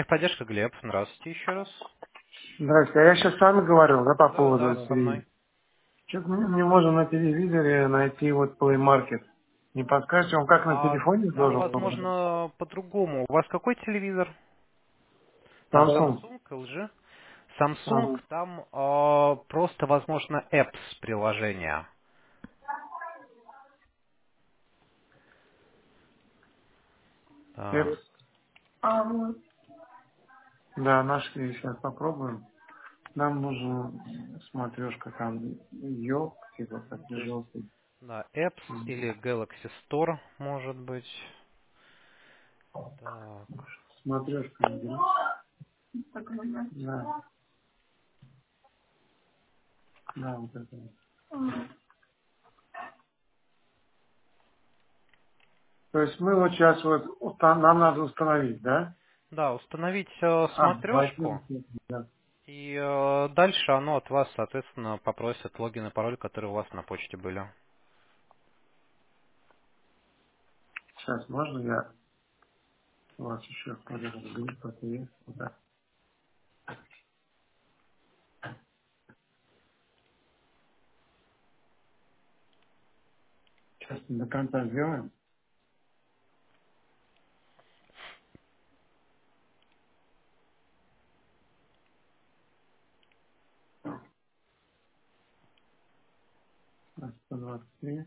техподдержка, Глеб. Здравствуйте еще раз. Здрасте, а я сейчас с вами говорил, да, по Да, поводу да, со телевизора. мной. Что-то мы не можем на телевизоре найти вот Play Market. Не подскажете, он как на телефоне Там, должен был? возможно, по-другому. У вас какой телевизор? Там Samsung. Samsung, LG? Samsung, Ага. там просто, возможно, apps приложения. Эпс. Так, Да, нашли, сейчас попробуем. Нам нужна смотрешка там йог, типа ну, такой то есть, желтый. да, apps или Galaxy Store, может быть. Так, Смотрешка, да, да, вот это. То есть мы вот сейчас вот, нам надо установить, да? да, установить Возьмем, смотрешку, да. и дальше оно от вас, соответственно, попросит логин и пароль, которые у вас на почте были. Сейчас можно я у вас еще коллега говорит, что есть. Вот так. Сейчас до конца сделаем. На 123,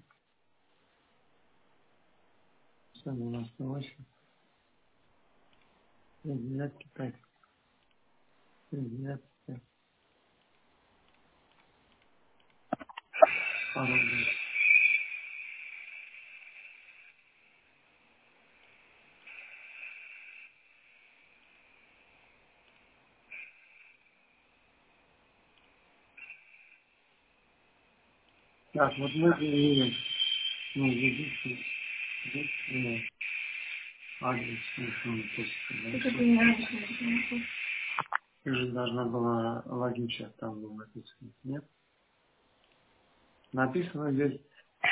198, 39, 5, 39, 5. Так, вот мы изменили, ну, введите, адрес телефона, ты же должна была логин сейчас там был написан. Нет? Написано здесь,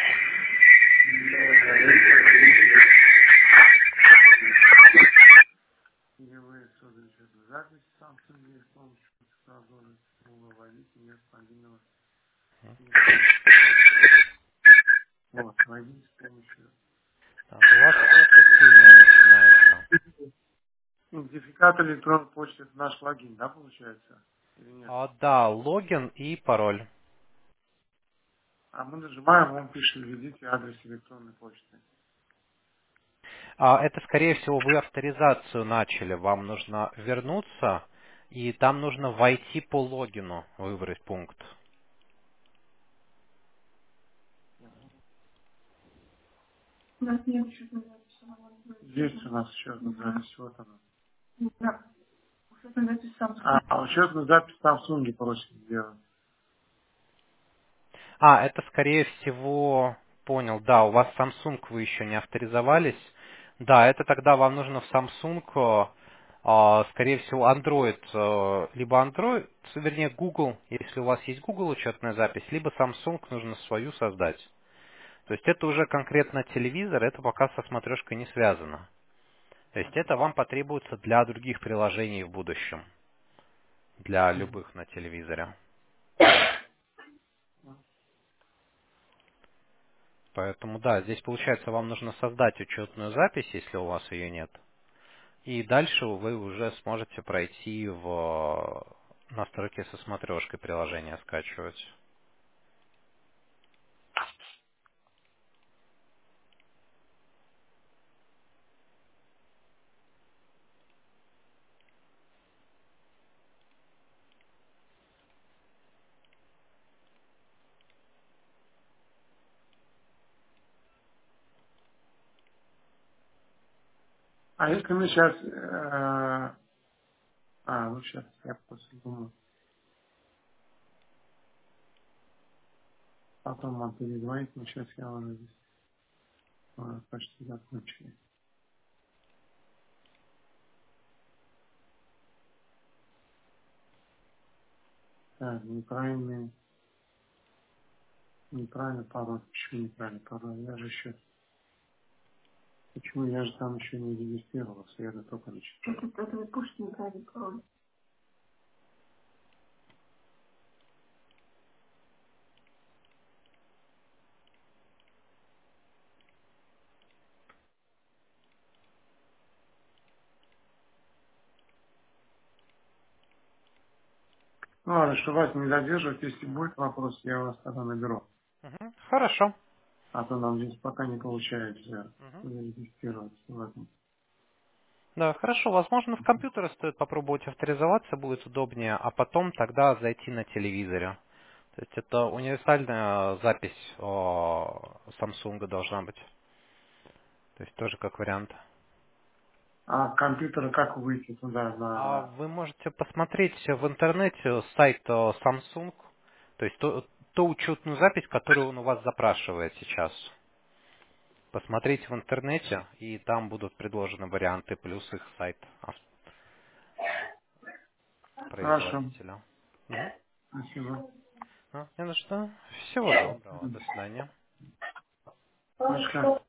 где вы создали запись Samsung с помощью цифрового вводите место мобильного. Вот, вводите с помощью. Так, у вас что-то сильное начинается. Идентификатор электронной почты — это наш логин, да, получается? Или нет? Да, логин и пароль. А мы нажимаем, он пишет, введите адрес электронной почты. Это, скорее всего, вы авторизацию начали. Вам нужно вернуться, и там нужно войти по логину, выбрать пункт. Есть у нас счетная запись, вот она. А учетную запись в Samsung просит сделать. Это, скорее всего, понял, да, у вас Samsung, вы еще не авторизовались. Да, это тогда вам нужно в Samsung, скорее всего, Android, либо Android, вернее, Google, если у вас есть Google учетная запись, либо Samsung нужно свою создать. То есть это уже конкретно телевизор, это пока со смотрешкой не связано. То есть это вам потребуется для других приложений в будущем, для любых на телевизоре. Поэтому да, здесь получается вам нужно создать учетную запись, если у вас ее нет. И дальше вы уже сможете пройти в настройки со смотрешкой приложения скачивать. А если мы сейчас, ну сейчас я просто думаю, потом вам перезвонить, но сейчас я уже здесь почти закончили. Так, неправильный пароль. Почему неправильный пароль? Я же еще Почему я же там еще не регистрировался, я же только начал. Это вы пусть не дали пароль. Ну ладно, что вас не задерживать, если будет вопрос, я вас тогда наберу. Мгм. Хорошо. А то нам здесь пока не получается Мгм. зарегистрироваться в этом. Да, хорошо. Возможно, в компьютере стоит попробовать авторизоваться, будет удобнее, а потом тогда зайти на телевизоре. То есть это универсальная запись Samsung должна быть. То есть тоже как вариант. А компьютер как выйти туда А на... вы можете посмотреть в интернете сайт Samsung, то есть ту учетную запись, которую он у вас запрашивает сейчас. Посмотрите в интернете, и там будут предложены варианты, плюс их сайт Хорошо, производителя. Мгм. спасибо. Не за что. Всего доброго. До свидания. Хорошо.